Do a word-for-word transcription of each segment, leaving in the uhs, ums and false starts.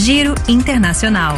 Giro Internacional.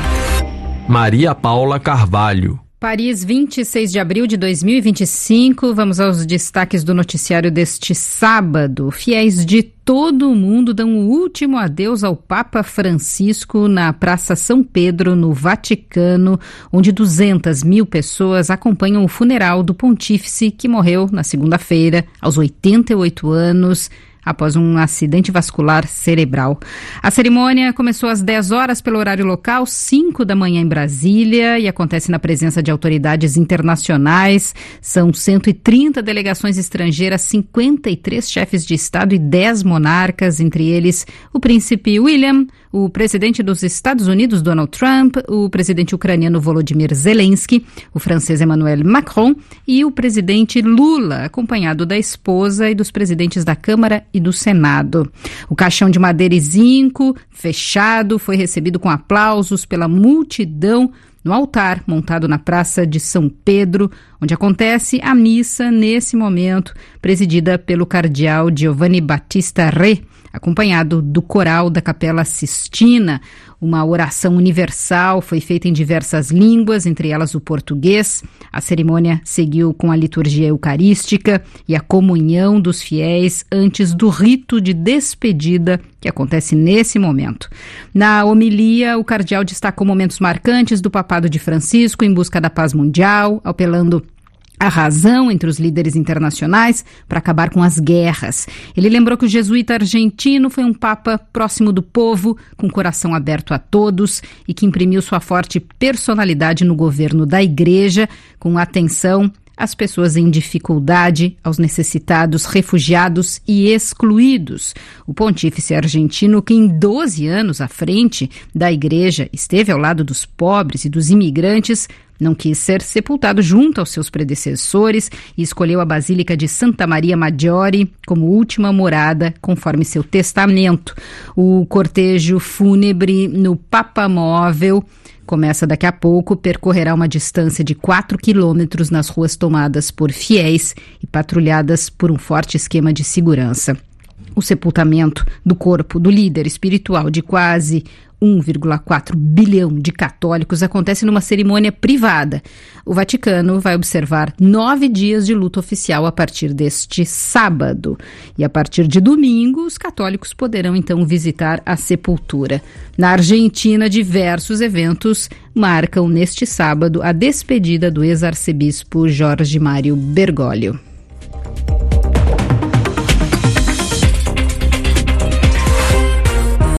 Maria Paula Carvalho. Paris, vinte e seis de abril de dois mil e vinte e cinco. Vamos aos destaques do noticiário deste sábado. Fiéis de todo o mundo dão o último adeus ao Papa Francisco na Praça São Pedro, no Vaticano, onde duzentas mil pessoas acompanham o funeral do pontífice que morreu na segunda-feira, aos oitenta e oito anos, após um acidente vascular cerebral. A cerimônia começou às dez horas pelo horário local, cinco da manhã em Brasília, e acontece na presença de autoridades internacionais. São cento e trinta delegações estrangeiras, cinquenta e três chefes de Estado e dez monarcas, entre eles o príncipe William, o presidente dos Estados Unidos, Donald Trump, o presidente ucraniano Volodymyr Zelensky, o francês Emmanuel Macron e o presidente Lula, acompanhado da esposa e dos presidentes da Câmara e do Senado. O caixão de madeira e zinco, fechado, foi recebido com aplausos pela multidão no altar montado na Praça de São Pedro, onde acontece a missa nesse momento, presidida pelo cardeal Giovanni Battista Re, acompanhado do coral da Capela Sistina. Uma oração universal foi feita em diversas línguas, entre elas o português. A cerimônia seguiu com a liturgia eucarística e a comunhão dos fiéis antes do rito de despedida que acontece nesse momento. Na homilia, o cardeal destacou momentos marcantes do papado de Francisco em busca da paz mundial, apelando a razão entre os líderes internacionais para acabar com as guerras. Ele lembrou que o jesuíta argentino foi um papa próximo do povo, com coração aberto a todos e que imprimiu sua forte personalidade no governo da Igreja, com atenção às pessoas em dificuldade, aos necessitados, refugiados e excluídos. O pontífice argentino, que em doze anos à frente da Igreja esteve ao lado dos pobres e dos imigrantes, não quis ser sepultado junto aos seus predecessores e escolheu a Basílica de Santa Maria Maggiore como última morada, conforme seu testamento. O cortejo fúnebre no Papamóvel começa daqui a pouco, percorrerá uma distância de quatro quilômetros nas ruas tomadas por fiéis e patrulhadas por um forte esquema de segurança. O sepultamento do corpo do líder espiritual de quase um vírgula quatro bilhão de católicos acontece numa cerimônia privada. O Vaticano vai observar nove dias de luto oficial a partir deste sábado. E a partir de domingo, os católicos poderão então visitar a sepultura. Na Argentina, diversos eventos marcam neste sábado a despedida do ex-arcebispo Jorge Mário Bergoglio.